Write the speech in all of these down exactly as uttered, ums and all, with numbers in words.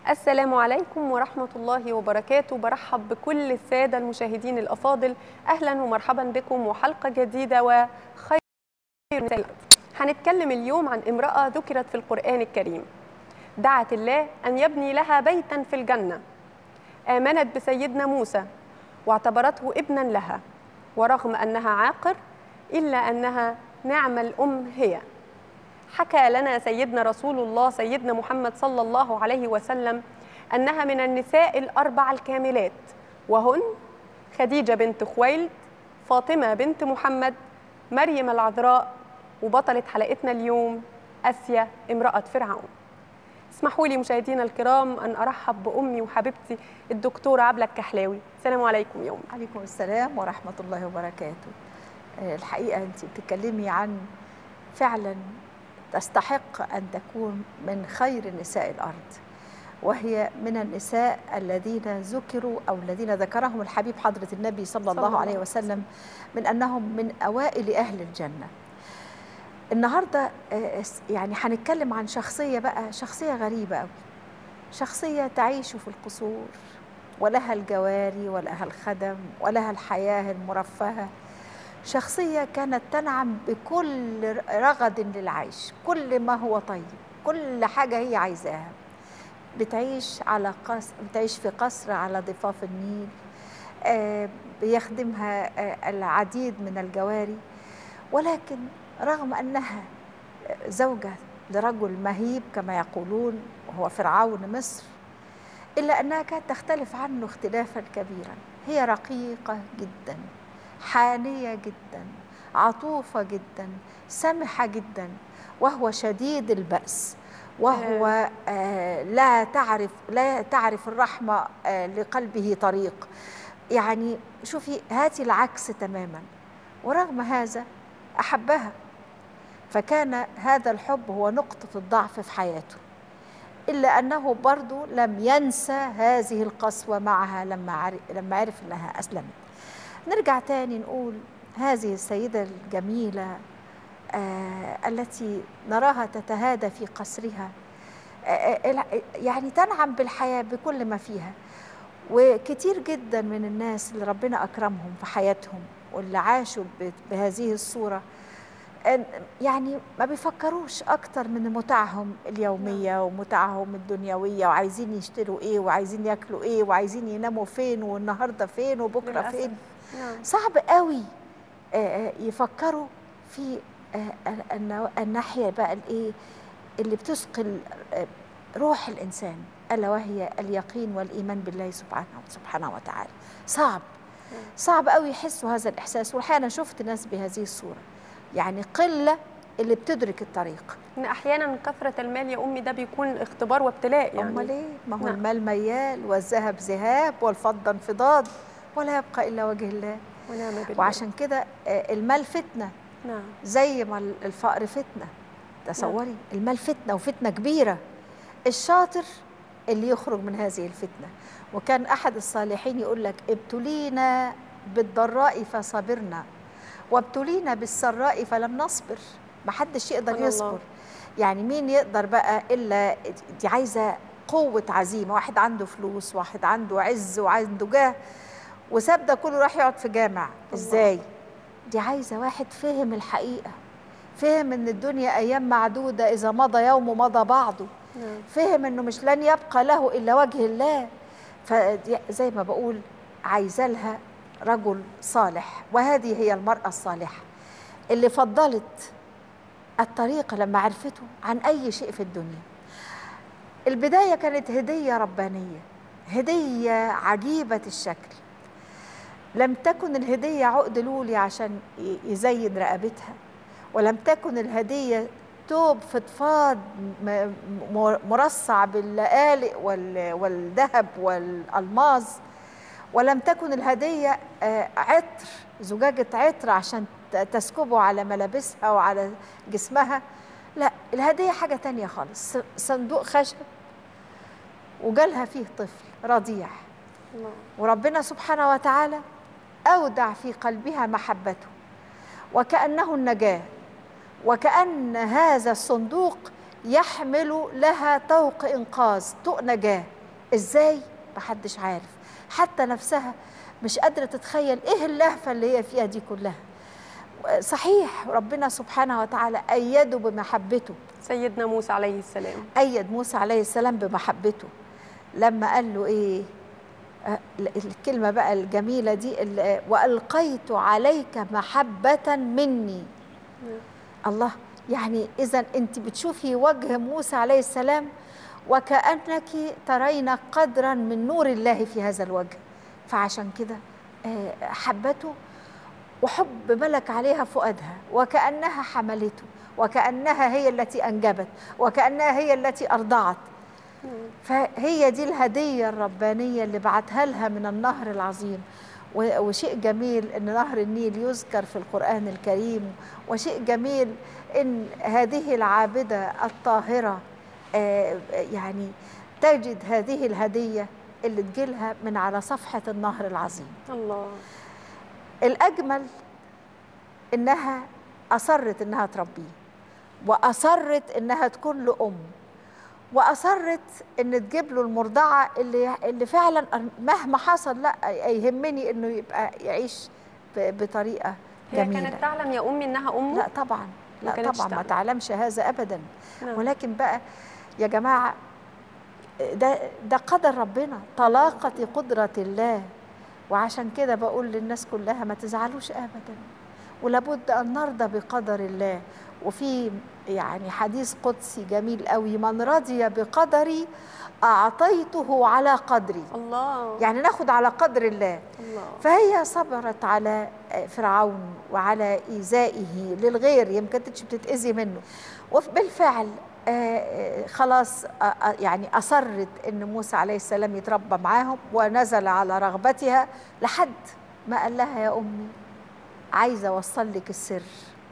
السلام عليكم ورحمة الله وبركاته. برحب بكل السادة المشاهدين الأفاضل، أهلا ومرحبا بكم وحلقة جديدة وخير نساء الأرض. هنتكلم اليوم عن امرأة ذكرت في القرآن الكريم، دعت الله أن يبني لها بيتا في الجنة، آمنت بسيدنا موسى واعتبرته ابنا لها، ورغم أنها عاقر إلا أنها نعم الأم هي. حكى لنا سيدنا رسول الله سيدنا محمد صلى الله عليه وسلم أنها من النساء الأربع الكاملات، وهن خديجة بنت خويلد، فاطمة بنت محمد، مريم العذراء، وبطلة حلقتنا اليوم آسيا امرأة فرعون. اسمحوا لي مشاهدينا الكرام أن أرحب بأمي وحبيبتي الدكتورة عبلة الكحلاوي. السلام عليكم يا أمي. عليكم السلام ورحمة الله وبركاته. الحقيقة أنت بتتكلمي عن فعلا تستحق أن تكون من خير نساء الأرض، وهي من النساء الذين ذكروا أو الذين ذكرهم الحبيب حضرة النبي صلى الله عليه وسلم من أنهم من أوائل أهل الجنة. النهاردة يعني هنتكلم عن شخصية بقى، شخصية غريبة أوي، شخصية تعيش في القصور ولها الجواري ولها الخدم ولها الحياة المرفهة، شخصية كانت تنعم بكل رغد للعيش، كل ما هو طيب، كل حاجة هي عايزاها. بتعيش على قصر، بتعيش في قصر على ضفاف النيل، آه بيخدمها آه العديد من الجواري، ولكن رغم أنها زوجة لرجل مهيب كما يقولون وهو فرعون مصر، إلا أنها كانت تختلف عنه اختلافا كبيرا. هي رقيقة جدا، حانية جدا، عطوفة جدا، سمحة جدا، وهو شديد البأس، وهو آه لا تعرف لا تعرف الرحمة آه لقلبه طريق. يعني شوفي هاتي العكس تماما، ورغم هذا أحبها، فكان هذا الحب هو نقطة الضعف في حياته، إلا أنه برضو لم ينسى هذه القسوة معها لما عرف, لما عرف أنها أسلمت. نرجع تاني نقول هذه السيدة الجميلة آه التي نراها تتهادى في قصرها، آه يعني تنعم بالحياة بكل ما فيها. وكتير جدا من الناس اللي ربنا أكرمهم في حياتهم واللي عاشوا بهذه الصورة يعني ما بيفكروش أكتر من متاعهم اليومية ومتاعهم الدنيوية، وعايزين يشتروا إيه وعايزين يأكلوا إيه وعايزين يناموا فين والنهاردة فين وبكرة فين. صعب قوي يفكروا في الناحية بقى الإيه اللي بتثقل روح الإنسان، ألا وهي اليقين والإيمان بالله سبحانه سبحانه وتعالى. صعب صعب قوي يحسوا هذا الإحساس. والحقيقة أنا شفت ناس بهذه الصورة، يعني قلة اللي بتدرك الطريق. إن أحيانا كثرة المال يا أمي ده بيكون اختبار وابتلاء. يعني أمال إيه؟ ما هو نعم. المال ميال والذهب ذهاب والفضة انفضاض، ولا يبقى إلا وجه الله. ونعم بالله. وعشان كده المال فتنة، نعم، زي ما الفقر فتنة. تصوري نعم. المال فتنة وفتنة كبيرة. الشاطر اللي يخرج من هذه الفتنة. وكان أحد الصالحين يقول لك ابتلينا بالضراء فصبرنا وابتلينا بالسراء فلم نصبر. ما حدش يقدر يصبر. يعني مين يقدر بقى إلا دي عايزة قوة عزيمة. واحد عنده فلوس، واحد عنده عز وعنده جاه، وساب ده كله راح يقعد في جامع. ازاي؟ دي عايزة واحد فهم الحقيقة، فهم ان الدنيا ايام معدودة، اذا مضى يوم مضى بعضه. فهم انه مش لن يبقى له الا وجه الله. فزي ما بقول عايزة لها رجل صالح، وهذه هي المرأة الصالحة اللي فضلت الطريق لما عرفته عن أي شيء في الدنيا. البداية كانت هدية ربانية، هدية عجيبة الشكل. لم تكن الهدية عقد لولي عشان يزين رقبتها، ولم تكن الهدية توب فضفاض مرصع باللآلئ والذهب والألماظ، ولم تكن الهدية عطر، زجاجة عطر عشان تسكبه على ملابسها وعلى جسمها. لا، الهدية حاجة تانية خالص، صندوق خشب وجالها فيه طفل رضيع، وربنا سبحانه وتعالى أودع في قلبها محبته وكأنه النجاة، وكأن هذا الصندوق يحمل لها طوق إنقاذ، طوق نجاة. إزاي؟ محدش عارف، حتى نفسها مش قادرة تتخيل إيه اللهفة اللي هي فيها دي كلها. صحيح ربنا سبحانه وتعالى أيده بمحبته، سيدنا موسى عليه السلام أيد موسى عليه السلام بمحبته لما قال له إيه الكلمة بقى الجميلة دي، وألقيت عليك محبة مني. الله، يعني إذا أنت بتشوفي وجه موسى عليه السلام وكأنك ترين قدرا من نور الله في هذا الوجه، فعشان كده حبته وحب ملك عليها فؤادها، وكأنها حملته، وكأنها هي التي أنجبت، وكأنها هي التي أرضعت. فهي دي الهدية الربانية اللي بعتها لها من النهر العظيم. وشيء جميل أن نهر النيل يذكر في القرآن الكريم، وشيء جميل أن هذه العابدة الطاهرة يعني تجد هذه الهدية اللي تجيلها من على صفحة النهر العظيم. الله. الأجمل إنها أصرت إنها تربيه، وأصرت إنها تكون له أم، وأصرت إن تجيب له المرضعة اللي اللي فعلا مهما حصل لا يهمني إنه يبقى يعيش بطريقة جميلة. هي كانت تعلم يا أمي إنها أمه؟ لا طبعا، لا طبعا تعلم. ما تعلمش هذا أبدا. نعم. ولكن بقى يا جماعة ده ده قدر ربنا، طلاقة قدرة الله. وعشان كده بقول للناس كلها ما تزعلوش أبدا، ولابد أن نرضى بقدر الله. وفي يعني حديث قدسي جميل قوي، من رضي بقدري أعطيته على قدري. الله. يعني ناخد على قدر الله. الله. فهي صبرت على فرعون وعلى إيذائه للغير، يمكن كنتش بتتأذي منه، وبالفعل آه خلاص آه يعني أصرت إن موسى عليه السلام يتربى معاهم، ونزل على رغبتها لحد ما قال لها يا أمي عايزة أوصل لك السر.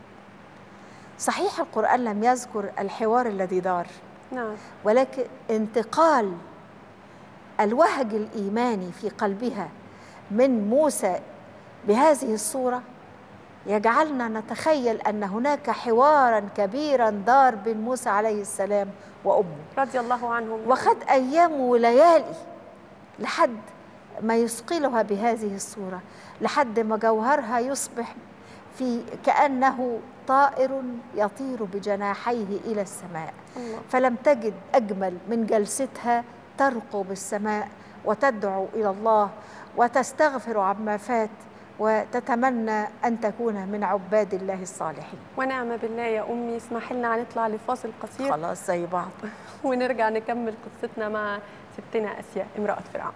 صحيح القرآن لم يذكر الحوار الذي دار، نعم، ولكن انتقال الوهج الإيماني في قلبها من موسى بهذه الصورة يجعلنا نتخيل أن هناك حوارا كبيرا دار بين موسى عليه السلام وأمه رضي الله عنهم، وخد أيام وليالي لحد ما يثقلها بهذه الصورة، لحد ما جوهرها يصبح في كأنه طائر يطير بجناحيه إلى السماء. الله. فلم تجد أجمل من جلستها ترقو بالسماء وتدعو إلى الله وتستغفر عما فات وتتمنى أن تكون من عباد الله الصالحين. ونعم بالله يا أمي. اسمح لنا هنطلع لفاصل قصير، خلاص زي بعض ونرجع نكمل قصتنا مع ستنا آسيا امرأة فرعون.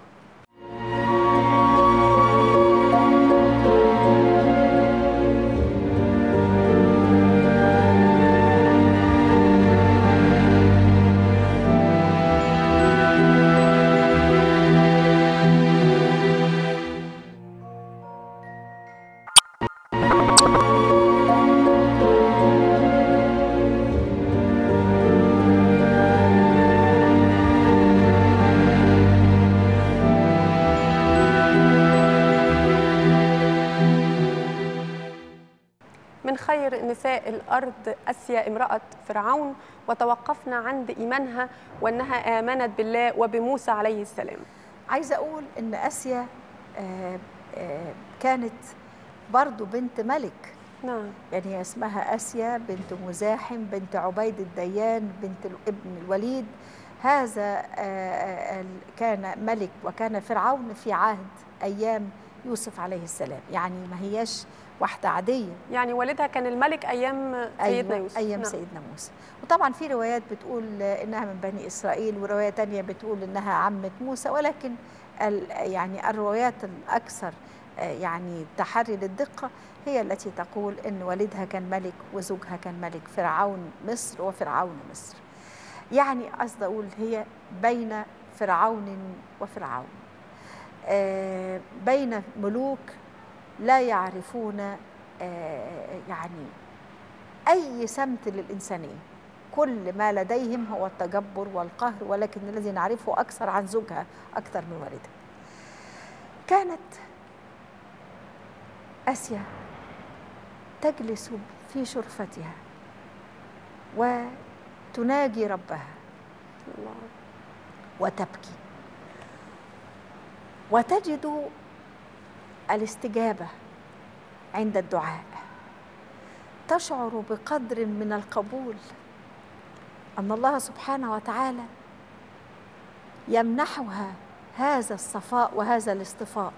من خير نساء الأرض آسيا امرأة فرعون، وتوقفنا عند إيمانها وأنها آمنت بالله وبموسى عليه السلام. عايزة أقول إن آسيا آه آه كانت برضو بنت ملك. نعم. يعني اسمها آسيا بنت مزاحم بنت عبيد الديان بنت ابن الوليد. هذا آه كان ملك، وكان فرعون في عهد أيام يوسف عليه السلام، يعني ما هياش واحدة عادية. يعني والدها كان الملك أيام سيدنا أيوة يوسف. أيام نعم. سيدنا موسى. وطبعا في روايات بتقول إنها من بني إسرائيل، ورواية تانية بتقول إنها عمة موسى، ولكن يعني الروايات الأكثر يعني تحري للدقة هي التي تقول إن والدها كان ملك وزوجها كان ملك، فرعون مصر وفرعون مصر. يعني قصد أقول هي بين فرعون وفرعون، آه بين ملوك لا يعرفون آه يعني أي سمت للإنسانية، كل ما لديهم هو التجبر والقهر، ولكن الذي نعرفه أكثر عن زوجها أكثر من والدها. كانت آسيا تجلس في شرفتها وتناجي ربها الله. وتبكي وتجد الاستجابة عند الدعاء، تشعر بقدر من القبول، أن الله سبحانه وتعالى يمنحها هذا الصفاء وهذا الاصطفاء،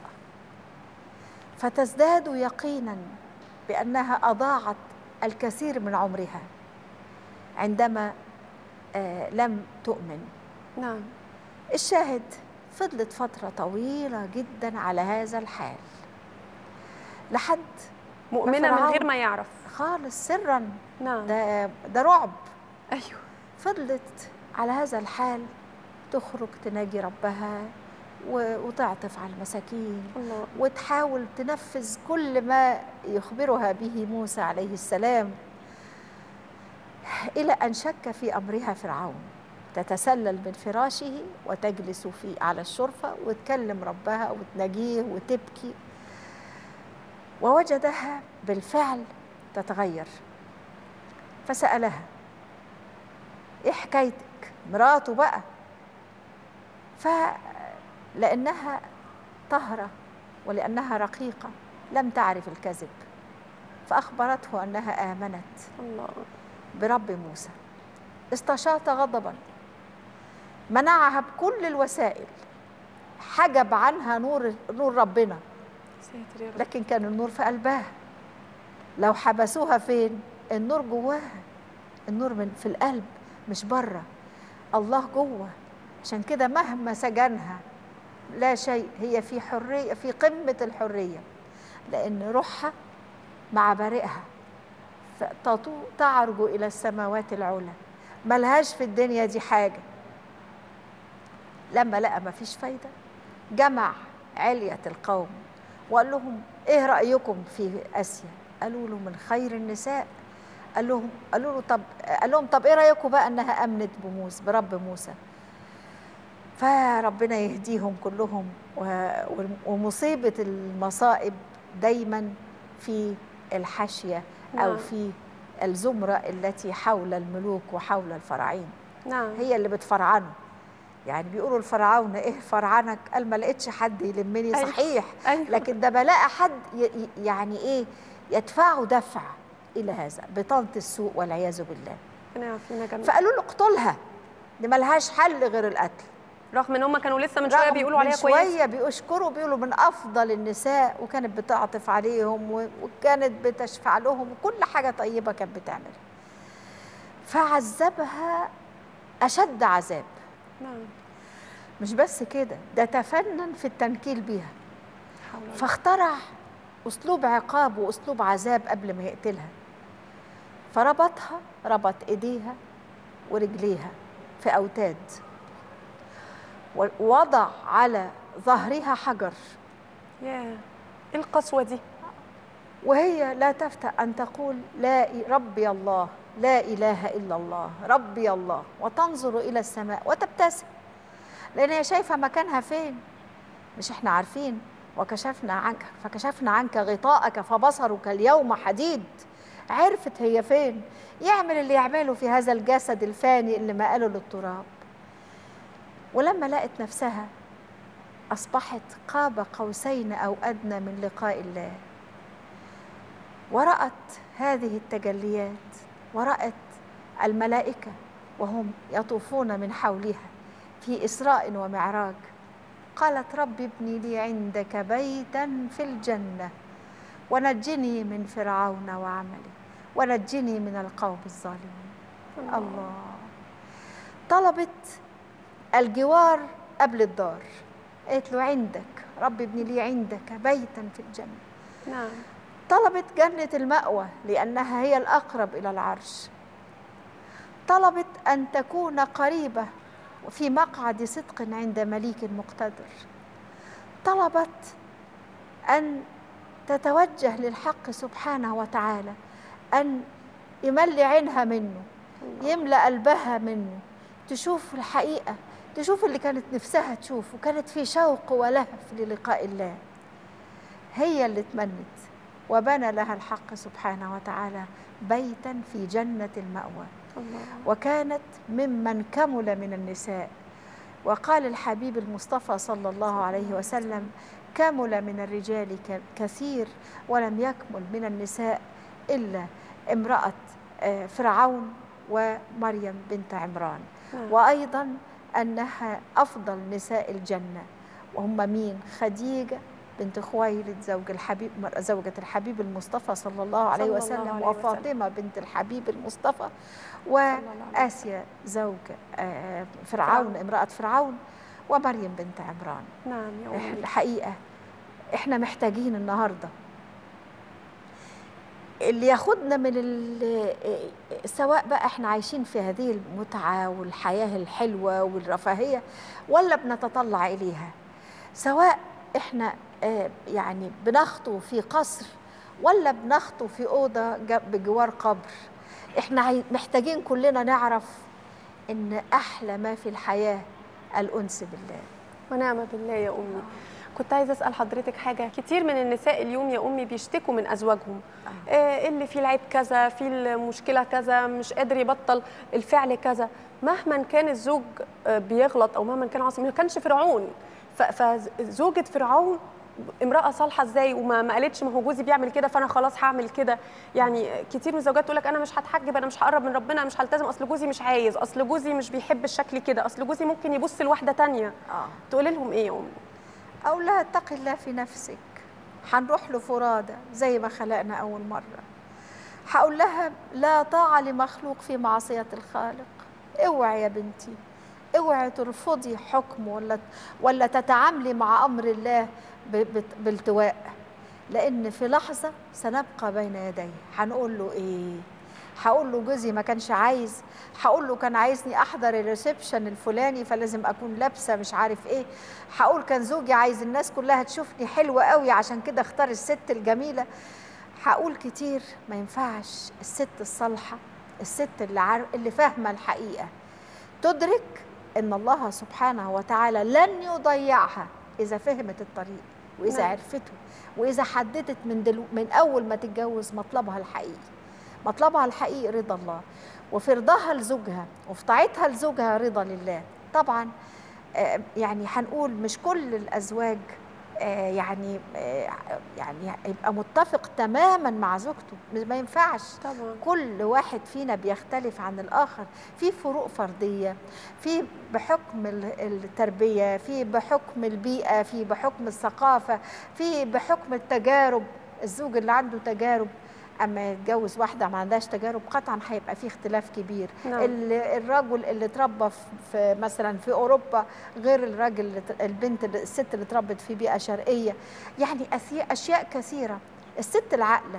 فتزداد يقينا بأنها أضاعت الكثير من عمرها عندما آه لم تؤمن. نعم. الشاهد فضلت فترة طويلة جدا على هذا الحال لحد مؤمنة من غير ما يعرف خالص، سرا. نعم. ده ده رعب. أيوه. فضلت على هذا الحال، تخرج تناجي ربها وتعطف على المساكين الله. وتحاول تنفذ كل ما يخبرها به موسى عليه السلام، إلى أن شك في أمرها فرعون. تتسلل من فراشه وتجلس في على الشرفة وتكلم ربها وتناجيه وتبكي، ووجدها بالفعل تتغير، فسألها: إيه حكايتك؟ مراته بقى. فلأنها طهرة ولأنها رقيقة لم تعرف الكذب، فأخبرته أنها آمنت الله. برب موسى. استشاط غضبا، منعها بكل الوسائل، حجب عنها نور نور ربنا، لكن كان النور في قلبها. لو حبسوها فين؟ النور جواها، النور من في القلب مش بره، الله جوه. عشان كده مهما سجنها لا شيء، هي في حرية، في قمة الحرية، لأن روحها مع بارئها تعرج إلى السماوات العلى، ملهاش في الدنيا دي حاجة. لما لقى ما فيش فايدة جمع علية القوم وقال لهم: إيه رأيكم في آسيا؟ قالوا له: من خير النساء. قال لهم قالوا له طب قال لهم طب إيه رأيكم بقى أنها أمنت بموسى برب موسى؟ فربنا يهديهم كلهم. ومصيبة المصائب دايما في الحاشية أو في الزمرة التي حول الملوك وحول الفراعين. نعم. هي اللي بتفرعنه. يعني بيقولوا الفرعون: ايه فرعنك؟ قال: ما لقيتش حد يلمني. صحيح. أيوة. لكن ده بلاقي حد يعني ايه يدفعه دفع الى هذا بطانة السوء والعياذ بالله. فقالوا له: اقتلها، دي ملهاش حل غير القتل، رغم ان هم كانوا لسه من شويه بيقولوا عليها كويس، من شويه بيشكروا، بيقولوا من افضل النساء، وكانت بتعطف عليهم وكانت بتشفع لهم وكل حاجه طيبه كانت بتعملها. فعذبها اشد عذاب. نعم. مش بس كده، ده تفنن في التنكيل بيها، فاخترع اسلوب عقاب واسلوب عذاب قبل ما يقتلها. فربطها، ربط ايديها ورجليها في اوتاد، ووضع على ظهرها حجر. ياه، ايه القسوه دي؟ وهي لا تفتأ أن تقول: لا ربي الله، لا إله إلا الله، ربي الله، وتنظر إلى السماء وتبتسم، لأن هي شايفة مكانها فين. مش إحنا عارفين: وكشفنا عنك فكشفنا عنك غطاءك فبصرك اليوم حديد. عرفت هي فين، يعمل اللي يعمله في هذا الجسد الفاني اللي ما قاله للتراب. ولما لقت نفسها أصبحت قاب قوسين أو أدنى من لقاء الله، ورأت هذه التجليات، ورأت الملائكة وهم يطوفون من حولها في إسراء ومعراج، قالت: رب ابني لي عندك بيتا في الجنة ونجني من فرعون وعمله ونجني من القوم الظالمين. الله, الله. طلبت الجوار قبل الدار، قالت له: عندك رب ابني لي عندك بيتا في الجنة. نعم. طلبت جنة المأوى لأنها هي الأقرب إلى العرش. طلبت أن تكون قريبة وفي مقعد صدق عند مليك مقتدر. طلبت أن تتوجه للحق سبحانه وتعالى، أن يملي عينها منه، يملأ قلبها منه، تشوف الحقيقة، تشوف اللي كانت نفسها تشوفه، كانت في شوق ولهف للقاء الله. هي اللي تمنت، وبنى لها الحق سبحانه وتعالى بيتا في جنة المأوى. الله. وكانت ممن كمل من النساء وقال الحبيب المصطفى صلى الله عليه وسلم: كمل من الرجال كثير ولم يكمل من النساء إلا امرأة فرعون ومريم بنت عمران. وأيضا أنها أفضل نساء الجنة، وهم مين؟ خديجة بنت خويلد زوج الحبيب زوجة الحبيب المصطفى صلى الله عليه وسلم، وفاطمة بنت الحبيب المصطفى، وآسيا زوج فرعون امرأة فرعون، ومريم بنت عمران. نعم يا أمي. الحقيقة احنا محتاجين النهارده اللي ياخدنا من سواء بقى احنا عايشين في هذه المتعة والحياة الحلوة والرفاهية ولا بنتطلع إليها، سواء احنا يعني بنخطو في قصر ولا بنخطو في أوضة بجوار قبر. احنا محتاجين كلنا نعرف إن أحلى ما في الحياة الأنس بالله. ونعم بالله يا أمي. كنت عايزه اسال حضرتك حاجه، كتير من النساء اليوم يا امي بيشتكوا من ازواجهم، آه اللي فيه العيب كذا، في المشكله كذا، مش قادر يبطل الفعل كذا، مهما كان الزوج بيغلط او مهما كان عاصي. ما كانش فرعون، فزوجة فرعون امرأة صالحة ازاي وما ما قالتش ما هو جوزي بيعمل كده فانا خلاص هعمل كده. يعني كتير من الزوجات تقول لك انا مش هتحجب، انا مش هقرب من ربنا، انا مش هلتزم، اصل جوزي مش عايز، اصل جوزي مش بيحب الشكل كده، اصل جوزي ممكن يبص لواحده ثانيه. اه تقولي لهم ايه يا امي؟ أو لا، اتقي الله في نفسك، هنروح له فرادى زي ما خلقنا أول مرة. هقول لها لا طاعة لمخلوق في معصية الخالق. اوعي يا بنتي، اوعي ترفضي حكم ولا ولا تتعاملي مع أمر الله بالتواء، لأن في لحظة سنبقى بين يديه. هنقول له إيه؟ هقول له جوزي ما كانش عايز، هقول له كان عايزني احضر الريسبشن الفلاني فلازم اكون لابسه مش عارف ايه، هقول كان زوجي عايز الناس كلها تشوفني حلوه قوي عشان كده اختار الست الجميله. هقول كتير. ما ينفعش. الست الصالحه، الست اللي عارف اللي فاهمه الحقيقه، تدرك ان الله سبحانه وتعالى لن يضيعها اذا فهمت الطريق واذا نعم. عرفته، واذا حددت من دلو من اول ما تتجوز مطلبها الحقيقي. مطلبها الحقيقي رضا الله، وفي رضاها لزوجها وفي طاعتها لزوجها رضا لله. طبعا يعني هنقول مش كل الازواج يعني يعني يبقى متفق تماما مع زوجته، ما ينفعش طبعا. كل واحد فينا بيختلف عن الاخر، في فروق فرديه، في بحكم التربيه، في بحكم البيئه، في بحكم الثقافه، في بحكم التجارب. الزوج اللي عنده تجارب اما يتجوز واحده ما عندهاش تجارب قطعا هيبقى فيه اختلاف كبير. نعم. الرجل اللي اتربى في مثلا في اوروبا غير الراجل البنت الست اللي اتربت في بيئه شرقيه. يعني اشياء كثيره. الست العاقله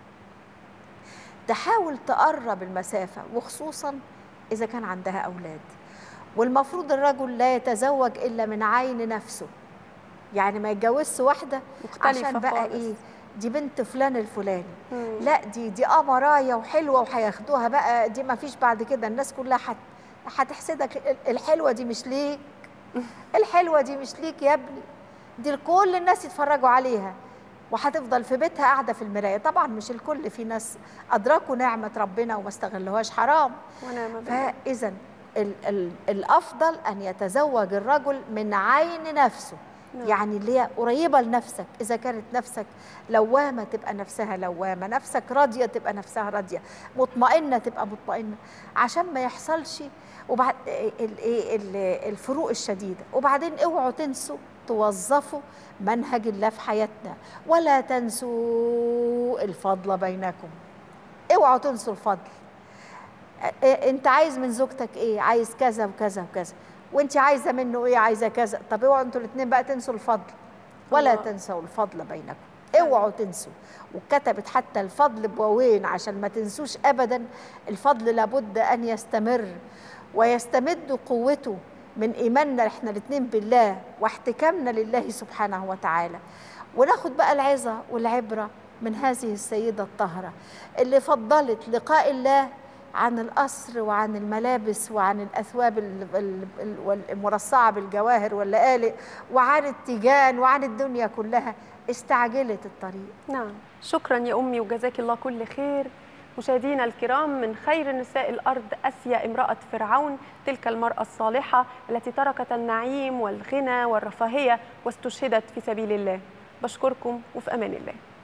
تحاول تقرب المسافه، وخصوصا اذا كان عندها اولاد. والمفروض الرجل لا يتزوج الا من عين نفسه، يعني ما يتجوزش واحده عشان بقى خالص. ايه دي بنت فلان الفلاني، مم. لا دي دي قمرايه وحلوه وهياخدوها بقى، دي ما فيش بعد كده الناس كلها حت هتحسدك. الحلوه دي مش ليك، الحلوه دي مش ليك يا ابني، دي كل الناس يتفرجوا عليها وهتفضل في بيتها قاعده في المرايه. طبعا مش الكل، في ناس ادركوا نعمه ربنا وما استغلوهاش حرام. فاذا ال ال الافضل ان يتزوج الرجل من عين نفسه، يعني اللي هي قريبة لنفسك. إذا كانت نفسك لوامة تبقى نفسها لوامة، نفسك راضية تبقى نفسها راضية، مطمئنة تبقى مطمئنة، عشان ما يحصلش وبعد الفروق الشديدة. وبعدين اوعوا تنسوا توظفوا منهج الله في حياتنا، ولا تنسوا الفضل بينكم. اوعوا تنسوا الفضل. انت عايز من زوجتك ايه؟ عايز كذا وكذا وكذا، وانت عايزه منه ايه؟ عايزه كذا. طب اوعوا انتوا الاثنين بقى تنسوا الفضل، ولا الله. تنسوا الفضل بينكم. اوعوا تنسوا. وكتبت حتى الفضل بواوين عشان ما تنسوش ابدا. الفضل لابد ان يستمر ويستمد قوته من ايماننا احنا الاثنين بالله واحتكامنا لله سبحانه وتعالى. وناخد بقى العظه والعبره من هذه السيده الطاهره اللي فضلت لقاء الله عن القصر وعن الملابس وعن الأثواب المرصعة بالجواهر واللآلئ وعن التيجان وعن الدنيا كلها. استعجلت الطريق. نعم. شكرا يا أمي وجزاك الله كل خير. مشاهدينا الكرام، من خير نساء الأرض أسيا امرأة فرعون، تلك المرأة الصالحة التي تركت النعيم والغنى والرفاهية واستشهدت في سبيل الله. بشكركم وفي أمان الله.